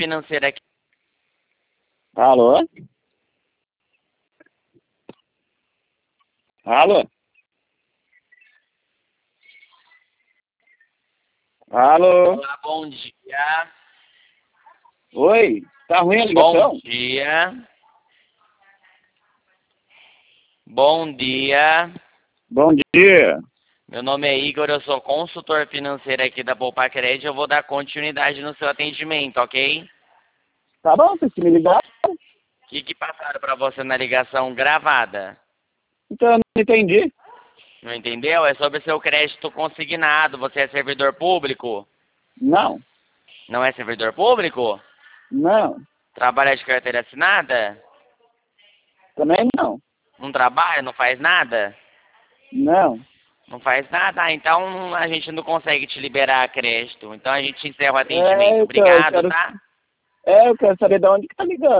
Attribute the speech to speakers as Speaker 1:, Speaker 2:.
Speaker 1: financeiro aqui.
Speaker 2: Alô? Alô? Alô?
Speaker 1: Olá, bom dia.
Speaker 2: Oi? Tá ruim a ligação?
Speaker 1: Bom dia. Bom dia.
Speaker 2: Bom dia.
Speaker 1: Meu nome é Igor, eu sou consultor financeiro aqui da Poupa Crédito. Eu vou dar continuidade no seu atendimento, ok?
Speaker 2: Tá bom, vocês que me ligaram?
Speaker 1: O que passaram para você na ligação gravada?
Speaker 2: Então eu não entendi.
Speaker 1: Não entendeu? É sobre seu crédito consignado. Você é servidor público?
Speaker 2: Não,
Speaker 1: Não é servidor público?
Speaker 2: não,
Speaker 1: Trabalha de carteira assinada?
Speaker 2: também não,
Speaker 1: Não trabalha? Não faz nada?
Speaker 2: não.
Speaker 1: Não faz nada? Ah, então a gente não consegue te liberar crédito. Então a gente encerra o
Speaker 2: É,
Speaker 1: atendimento.
Speaker 2: então,
Speaker 1: Obrigado, tá?
Speaker 2: eu quero saber de onde que tá ligando.